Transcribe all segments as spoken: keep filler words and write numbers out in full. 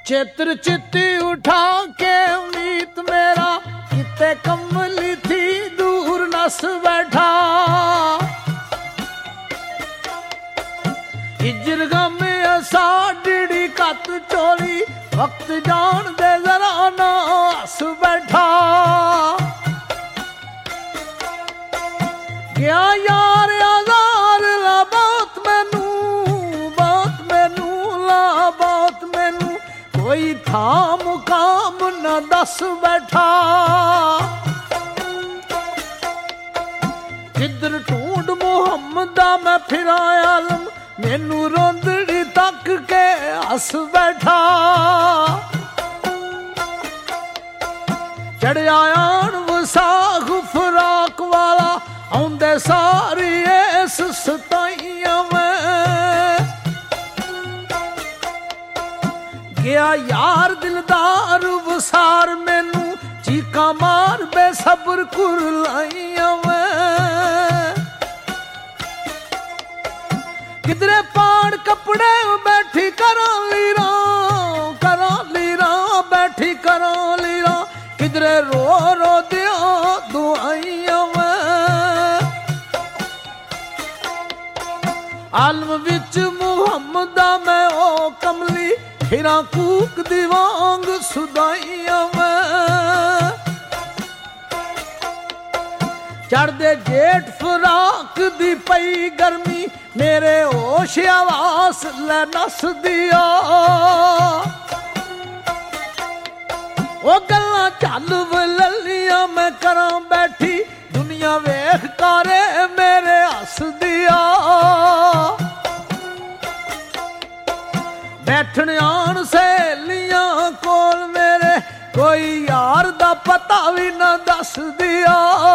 चित्र चित्ती उठा के मीत मेरा किते कमली थी दूर नस बैठा। हिजर गम ऐसा डिड़ी कत चोरी वक्त जान दे जरा ना हस बैठा। गया यार आजार ला बहुत मैनू बहुत मैनू ला बहुत मैनू कोई था मुकाम न दस बैठा। किधर ढूंढ मुहम्मदा मैं फिरा आलम मैनू रोंदड़ी तक के हस बैठा। चढ़िया आन वसाख फराक वाला आउंदे सारी इस सताइया में। गया यार दिलदार वसार मैनू चीका मार बेसब्र कुरलाइया में। किधरे पाड़ कपड़े बैठी करा लीरा करा लीरा बैठी करा लीरा किधरे रो रो दिया दुआइया में। आलम विच मुहम्मदा मैं ओ कमली फिरा कूक दीवांग सुदाइया में। चढ़दे जेठ फराक दी पई गर्मी मेरे होश आवास ले नस दिया। ओ गल्ला चल ललिया मैं करा बैठी दुनिया वेख कारे मेरे हस दिया। बैठन आन सहेलियां कोल मेरे कोई यार दा पता भी ना दस दिया।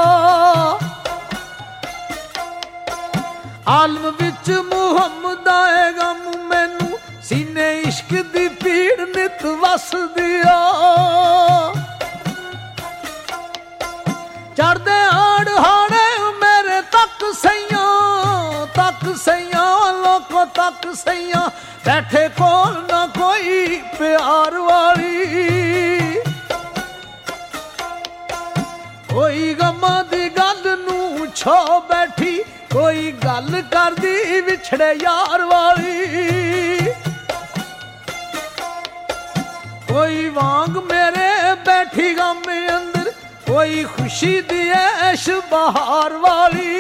आलम विच मुहम्मदा ए गम मैनू सीने इश्क दी पीड़ नित वस दिया। चढ़दे आड़ हाड़े मेरे तक सैया तक सैया लोको तक सैया बैठे कोल ना कोई प्यार वाली। कोई गमा दी गल नू छो बैठी कोई गल कर दी विछड़े यार वाली। कोई वांग मेरे बैठी गम अंदर कोई खुशी दी ऐश बहार वाली।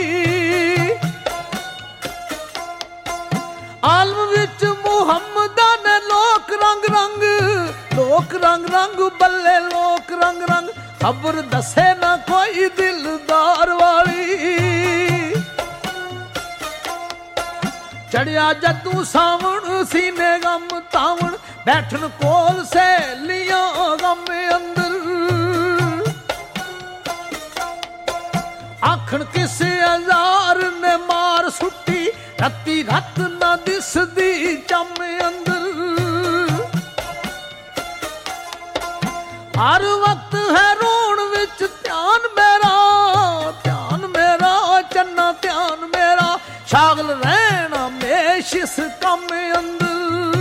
आलम विच मुहम्मदा ने लोक रंग रंग लोक रंग रंग बल्ले लोक रंग रंग खबर दसे ना कोई दिलदार वाली। चढ़िया जदू सावण सीने गम तावण बैठन कोल सहेलियां गम अंदर। आखन किसे हजार ने मार सुट्टी रत्ती रत ना दिसदी चम अंदर। हर वक्त है रोण विच ध्यान मेरा ध्यान मेरा चन्ना ध्यान मेरा शागल रहना मेश इस कम अंदर।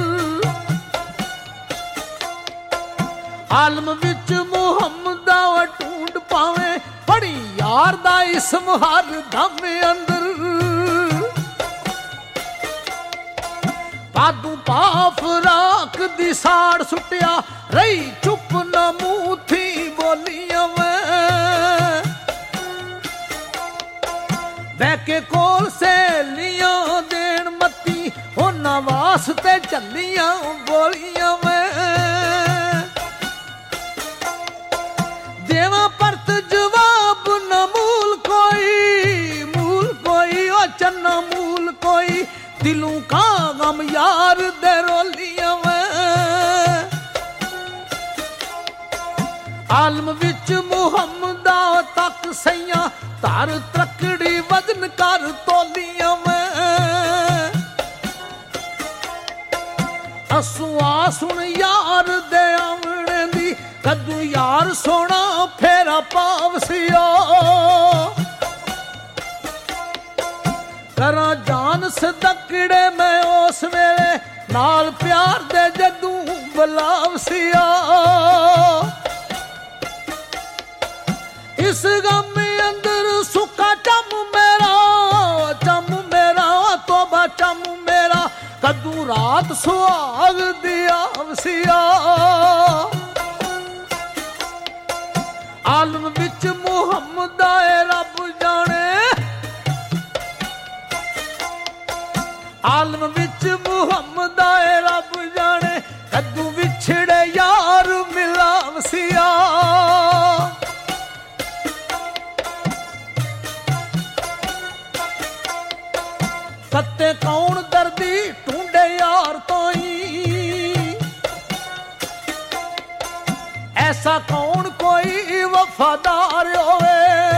आलम विच मुहम्मदा ढूंढ पावे बड़ी यार दा इसम हर दम अंदर। पादू पाफ राख दी साड़ सुटिया रही चुप न मुंह थी बोलिया में। बैके कोल सहेलियां देन मती होना वास्ते चलियां बोलिया में। देवा परत जवाब न मूल कोई मूल कोई ओ चन्ना मूल कोई दिलों का गम यार दे रोलिया में। आलम विच मुहम्मदा तक सैया तार त्रकड़ी वजन कर तोलिया में। असुआ सुन यार दे आमने दी कदू यार सोना फेरा पावसिया। करा जान सदकड़े मैं उस वेले नाल प्यार दे जदू बलावसिया इस गम अंदर सुखा चम मेरा चम मेरा तोबा चम मेरा कदू रात सुहाग दिया वसिया आलम विच मुहम्मद आए रब जाने आलम विच मुहम्मद आए रब जाने कदू विछड़े यार मिला वसिया कत्ते कौन दर्दी ढूंढे यार ताई ऐसा कौन कोई वफादार होवे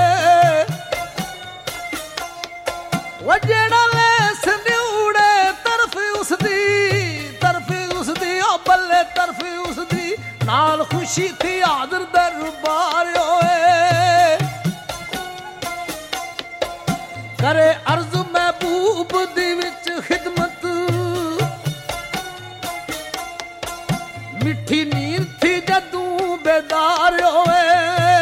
वो जेड़ा लेस न्यूड़े तरफ उसदी तरफ उसदी ओ बल्ले तरफ उसदी नाल खुशी थी आदर दरबार होवे करे अर्ज महबूब दी विच खिदमत मिठी नींद थी जदू बेदार होवे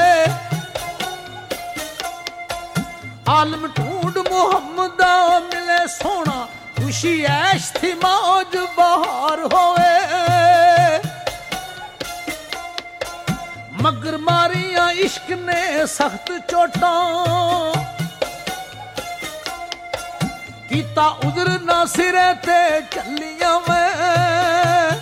आलम ढूंढ मुहम्मद मिले सोना खुशी ऐश थी मौज बहार होवे मगर मारिया इश्क ने सख्त चोटा कीता उधर ना सिरे ते चलिया मैं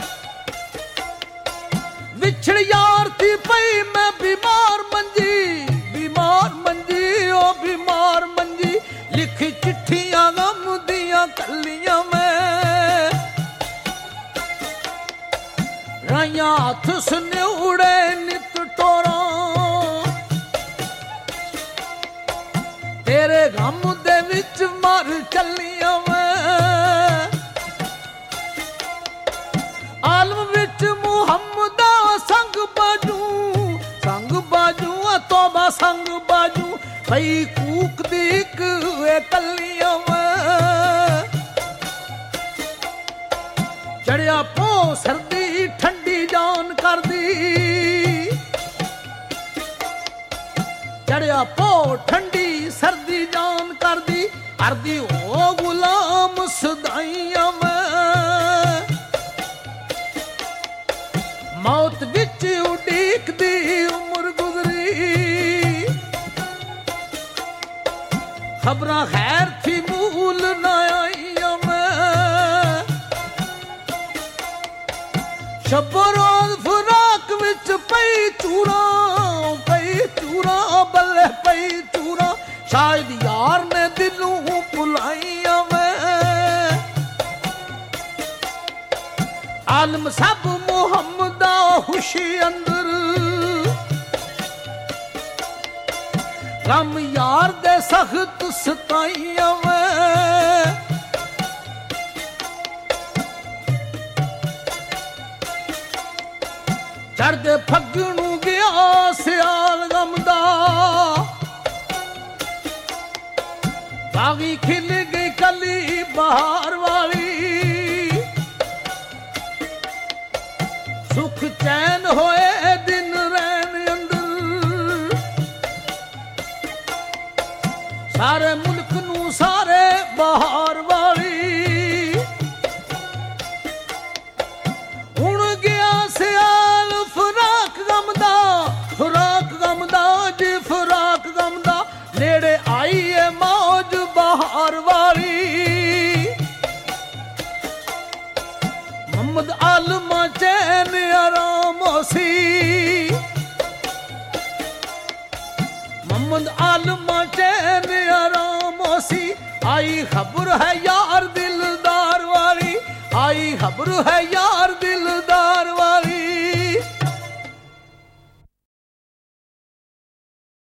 विछड़ यार थी पई मैं बीमार मंजी बीमार मंजी ओ बीमार मंजी लिखी चिट्ठियां गम दिया कलियां मैं राइया हथ सन्यूड़े नित टोरा तेरे गम दे विच मर चलिया मैं आलम विच मुहम्मद संग बाजू संग बाजू तोबा संग बाजू भई कूक दीक कलिया मैं चढ़िया पो सर्दी ठंडी जान कर दी चढ़िया पो ठंडी सर्दी जान कर दी अर्दी ओ गुलाम सदाइया में मौत विच उड़ीक दी उम्र गुजरी खबरां खैर थी मूल ना आईया में शबो रोज फराक विच पई चूड़ा पई चूड़ा बल्ले पई चूड़ा शायद यार ने दिलों भुलाइया मैं आलम सब मुहम्मद खुशी अंदर गम यार दे सख्त सताइया मैं चढ़दे फगनू गया सियाल गम दा बागी खिल गई कली बहार वाली सुख चैन होए दिन रैन अंदर सारे मुल्क नू सारे बहार वाली हुण गया सियाल फराक गम दा फराक गम दा जी फराक गम दा नेड़े आई है मौज बहार वाली मोहम्मद आलम चैन आराम सी मोहम्मद आलम चैन आराम सी आई खबर है यार दिलदार वाली आई खबर है यार